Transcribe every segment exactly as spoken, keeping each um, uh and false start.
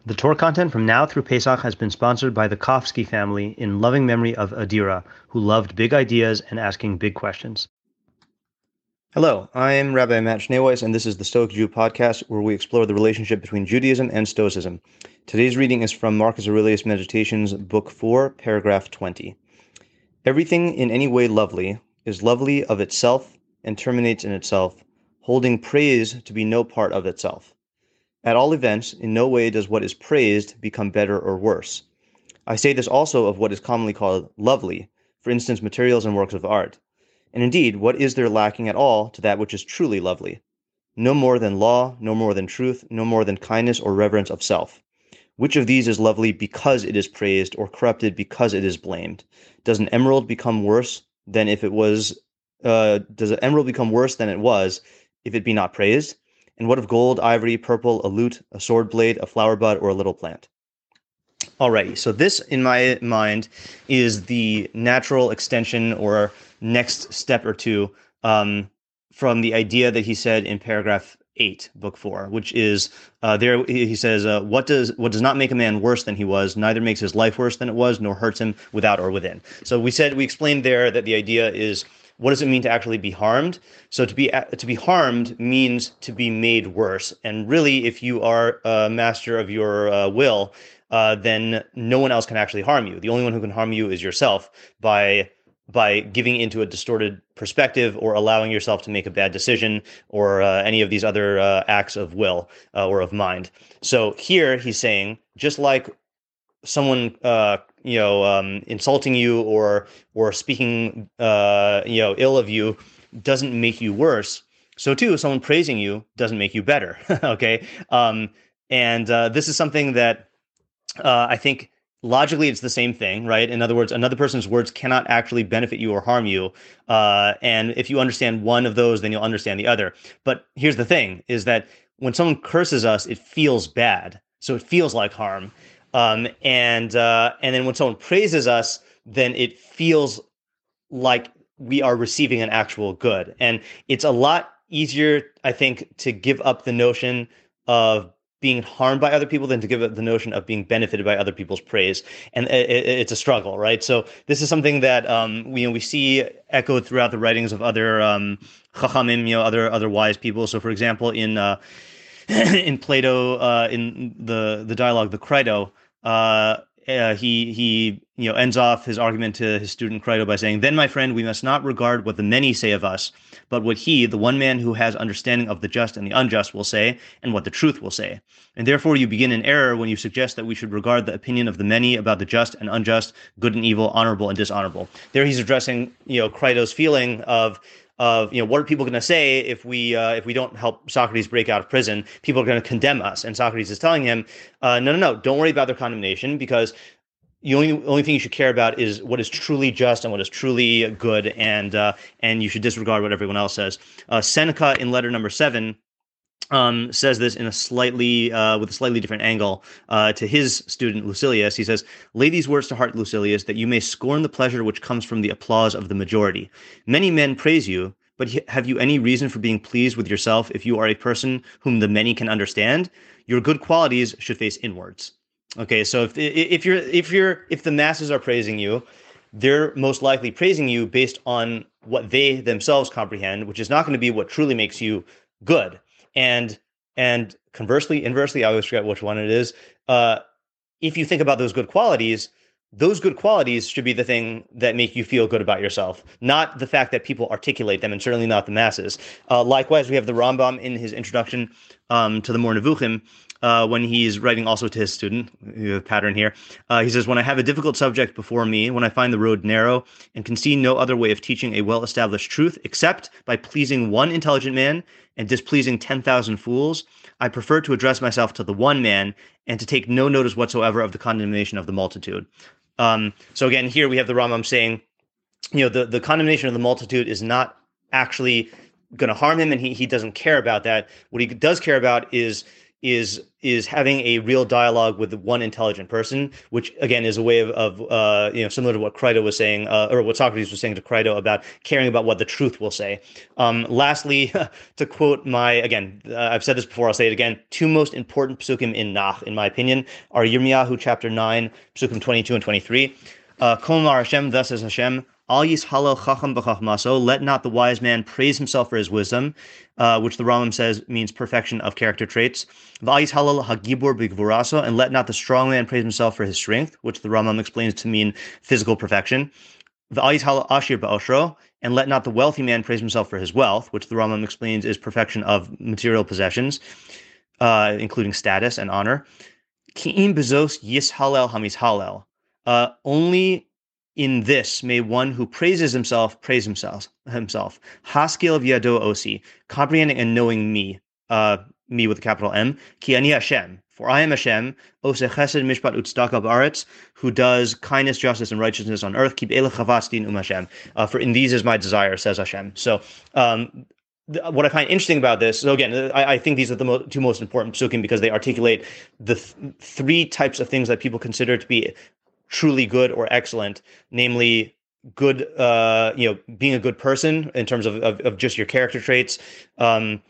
The Torah content from now through Pesach has been sponsored by the Kofsky family in loving memory of Adira, who loved big ideas and asking big questions. Hello, I'm Rabbi Matt Schneeweiss, and this is the Stoic Jew podcast, where we explore the relationship between Judaism and Stoicism. Today's reading is from Marcus Aurelius Meditations, Book four, paragraph twenty. Everything in any way lovely is lovely of itself and terminates in itself, holding praise to be no part of itself. At all events, in no way does what is praised become better or worse. I say this also of what is commonly called lovely, for instance, materials and works of art. And indeed, what is there lacking at all to that which is truly lovely? No more than law, no more than truth, no more than kindness or reverence of self. Which of these is lovely because it is praised, or corrupted because it is blamed? Does an emerald become worse than if it was? Uh, does an emerald become worse than it was if it be not praised? And what of gold, ivory, purple, a lute, a sword blade, a flower bud, or a little plant? Alrighty, so this, in my mind, is the natural extension or next step or two um, from the idea that he said in paragraph eight, book four, which is uh, there. He says, uh, "What does what does not make a man worse than he was, neither makes his life worse than it was, nor hurts him without or within." So we said we explained there that the idea is, what does it mean to actually be harmed? So to be to be harmed means to be made worse. And really, if you are a master of your uh, will, uh, then no one else can actually harm you. The only one who can harm you is yourself by by giving into a distorted perspective or allowing yourself to make a bad decision or uh, any of these other uh, acts of will uh, or of mind. So here he's saying, just like someone uh, you know um, insulting you or or speaking uh, you know ill of you doesn't make you worse, so too someone praising you doesn't make you better. Okay, um, and uh, this is something that uh, I think logically it's the same thing, right? In other words, another person's words cannot actually benefit you or harm you, uh, and if you understand one of those, then you'll understand the other. But here's the thing: is that when someone curses us, it feels bad, so it feels like harm. Um, and uh, and then when someone praises us, then it feels like we are receiving an actual good. And it's a lot easier, I think, to give up the notion of being harmed by other people than to give up the notion of being benefited by other people's praise. And it, it, it's a struggle, right? So this is something that um, we, you know, we see echoed throughout the writings of other um, chachamim, you know, other other wise people. So, for example, in uh, in Plato, uh, in the the dialogue, the Crito, uh, uh, he he you know ends off his argument to his student Crito by saying, "Then, my friend, we must not regard what the many say of us, but what he, the one man who has understanding of the just and the unjust, will say, and what the truth will say. And therefore, you begin in error when you suggest that we should regard the opinion of the many about the just and unjust, good and evil, honorable and dishonorable." There, he's addressing you know Crito's feeling of. Of you know what are people going to say if we uh, if we don't help Socrates break out of prison? People are going to condemn us, and Socrates is telling him, uh, no, no, no, don't worry about their condemnation, because the only only thing you should care about is what is truly just and what is truly good, and uh, and you should disregard what everyone else says. Uh, Seneca, in letter number seven, Um, says this in a slightly uh, with a slightly different angle uh, to his student Lucilius. He says, "Lay these words to heart, Lucilius, that you may scorn the pleasure which comes from the applause of the majority. Many men praise you, but have you any reason for being pleased with yourself if you are a person whom the many can understand? Your good qualities should face inwards." Okay, so if if you're if you're if the masses are praising you, they're most likely praising you based on what they themselves comprehend, which is not going to be what truly makes you good. And and conversely, inversely, I always forget which one it is. Uh, if you think about those good qualities, those good qualities should be the thing that make you feel good about yourself, not the fact that people articulate them, and certainly not the masses. Uh, likewise, we have the Rambam in his introduction um, to the Moreh Nevuchim, uh, when he's writing also to his student, you have a pattern here. Uh, he says, "When I have a difficult subject before me, when I find the road narrow and can see no other way of teaching a well-established truth except by pleasing one intelligent man and displeasing ten thousand fools, I prefer to address myself to the one man and to take no notice whatsoever of the condemnation of the multitude." Um, so again, here we have the Rambam saying, you know, the, the condemnation of the multitude is not actually going to harm him, and he, he doesn't care about that. What he does care about is is is having a real dialogue with one intelligent person, which again is a way of, of uh, you know, similar to what Crito was saying, uh, or what Socrates was saying to Crito about caring about what the truth will say. Um, lastly, to quote my, again, uh, I've said this before, I'll say it again, two most important psukim in Nach, in my opinion, are Yirmiyahu chapter nine, psukim twenty-two and twenty-three. Uh, Kol Mar Hashem, thus says Hashem, Al yishalel chacham b'chachmaso, let not the wise man praise himself for his wisdom, uh, which the Rambam says means perfection of character traits. V'al yishalel hagibur b'gvuraso, and let not the strong man praise himself for his strength, which the Rambam explains to mean physical perfection. V'al yishalel ashir ba'oshro, and let not the wealthy man praise himself for his wealth, which the Rambam explains is perfection of material possessions, uh, including status and honor. Ki'im bezos yishalel hamizhalel. Uh, only in this may one who praises himself praise himself. Himself. Haskil v'yado osi, comprehending and knowing me, uh, me with a capital M. Ki ani Hashem, for I am Hashem, ose chesed mishpat utzdaka ba'aretz, who does kindness, justice, and righteousness on earth. Kib elech chavatz din um Hashem. Uh, for in these is my desire, says Hashem. So, um, what I find interesting about this, so again, I, I think these are the mo- two most important psukim because they articulate the th- three types of things that people consider to be truly good or excellent, namely good, uh, you know, being a good person in terms of, of, of just your character traits, um,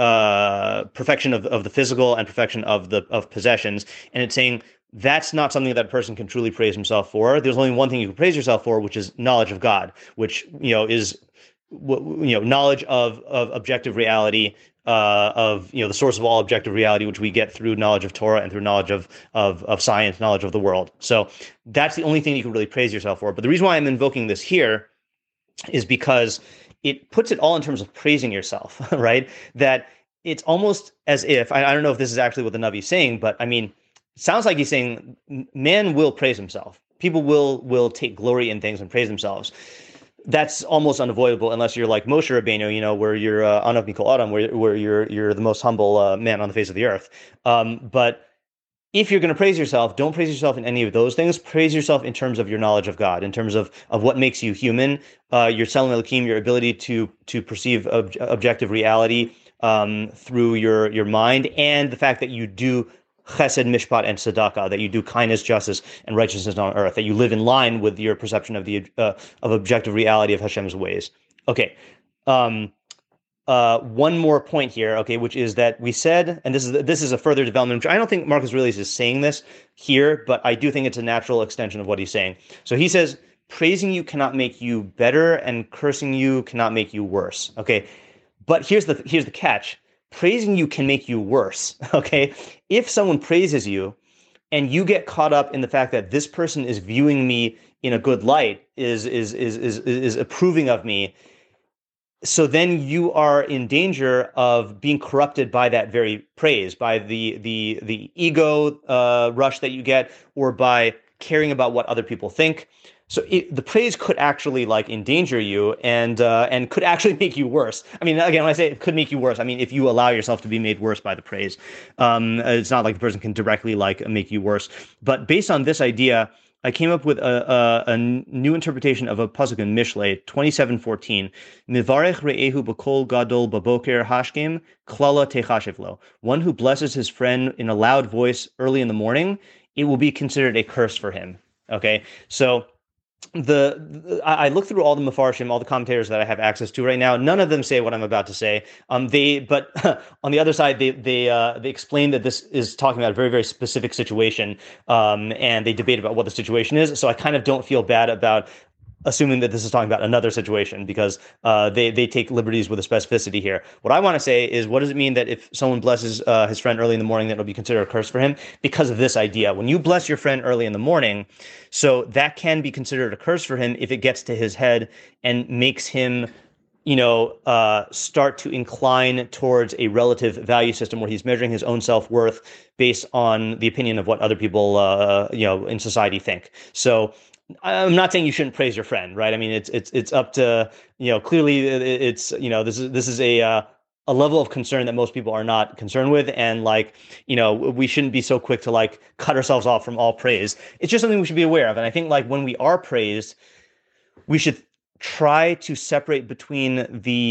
uh, perfection of, of the physical and perfection of the of possessions. And it's saying that's not something that a person can truly praise himself for. There's only one thing you can praise yourself for, which is knowledge of God, which, you know, is, you know, knowledge of, of objective reality, uh, of, you know, the source of all objective reality, which we get through knowledge of Torah and through knowledge of, of, of science, knowledge of the world. So that's the only thing you can really praise yourself for. But the reason why I'm invoking this here is because it puts it all in terms of praising yourself, right? That it's almost as if, I, I don't know if this is actually what the Navi is saying, but I mean, it sounds like he's saying man will praise himself. People will, will take glory in things and praise themselves. That's almost unavoidable unless you're like Moshe Rabbeinu, you know, where you're uh, Anav Mikol Adam, where where you're you're the most humble uh, man on the face of the earth. Um, but if you're going to praise yourself, don't praise yourself in any of those things. Praise yourself in terms of your knowledge of God, in terms of of what makes you human, uh, your Tselem Elokim, your ability to to perceive ob- objective reality um, through your your mind, and the fact that you do chesed, mishpat, and tzedakah, that you do kindness, justice, and righteousness on earth, that you live in line with your perception of the uh, of objective reality of Hashem's ways. Okay, um, uh, one more point here, okay, which is that we said, and this is this is a further development, which I don't think Marcus Aurelius is saying this here, but I do think it's a natural extension of what he's saying. So he says, praising you cannot make you better, and cursing you cannot make you worse. Okay, but here's the here's the catch. Praising you can make you worse, okay? If someone praises you and you get caught up in the fact that this person is viewing me in a good light, is is is is is approving of me, so then you are in danger of being corrupted by that very praise, by the the the ego uh, rush that you get, or by caring about what other people think. So it, the praise could actually like endanger you and uh, and could actually make you worse. I mean, again, when I say it could make you worse, I mean, if you allow yourself to be made worse by the praise, um, it's not like the person can directly like make you worse. But based on this idea, I came up with a, a, a new interpretation of a pasuk in Mishlei twenty-seven fourteen. Mivarech re'ehu b'kol gadol baboker hashkim klala techashiv lo. One who blesses his friend in a loud voice early in the morning, it will be considered a curse for him. Okay, so The, the I look through all the Mefarshim, all the commentators that I have access to right now. None of them say what I'm about to say. Um, they, but on the other side, they they uh, they explain that this is talking about a very very specific situation, um, and they debate about what the situation is. So I kind of don't feel bad about assuming that this is talking about another situation because uh, they they take liberties with the specificity here. What I want to say is, what does it mean that if someone blesses uh, his friend early in the morning, that it'll be considered a curse for him? Because of this idea. When you bless your friend early in the morning, so that can be considered a curse for him if it gets to his head and makes him, you know, uh, start to incline towards a relative value system where he's measuring his own self-worth based on the opinion of what other people, uh, you know, in society think. So I'm not saying you shouldn't praise your friend, right? I mean, it's it's it's up to, you know, clearly it's, you know, this is this is a uh, a level of concern that most people are not concerned with, and like, you know, we shouldn't be so quick to like cut ourselves off from all praise. It's just something we should be aware of, and I think like when we are praised, we should try to separate between the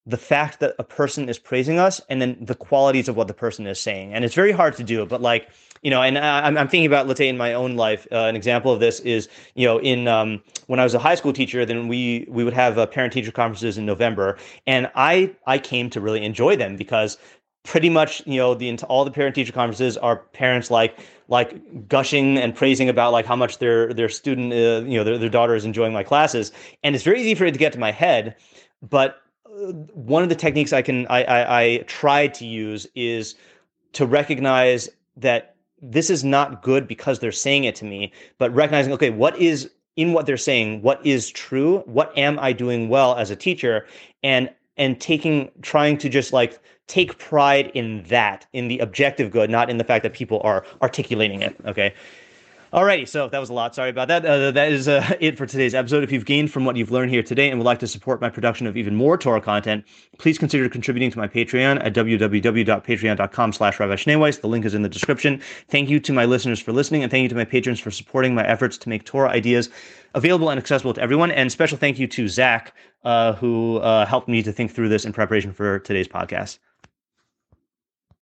the fact that a person is praising us and then the qualities of what the person is saying. And it's very hard to do, but like, you know, and I, I'm, I'm thinking about, let's say in my own life, uh, an example of this is, you know, in, um, when I was a high school teacher, then we, we would have uh, parent teacher conferences in November. And I, I came to really enjoy them because pretty much, you know, the, all the parent teacher conferences are parents like, like gushing and praising about like how much their, their student, uh, you know, their, their daughter is enjoying my classes. And it's very easy for it to get to my head, but one of the techniques I can I, I, I tried to use is to recognize that this is not good because they're saying it to me, but recognizing, okay, what is in what they're saying, what is true, what am I doing well as a teacher, and and taking trying to just like take pride in that, in the objective good, not in the fact that people are articulating it. Okay. Alrighty, so that was a lot. Sorry about that. Uh, that is uh, it for today's episode. If you've gained from what you've learned here today and would like to support my production of even more Torah content, please consider contributing to my Patreon at www.patreon.com slash Rabbi Schneeweiss. The link is in the description. Thank you to my listeners for listening, and thank you to my patrons for supporting my efforts to make Torah ideas available and accessible to everyone. And special thank you to Zach, uh, who uh, helped me to think through this in preparation for today's podcast.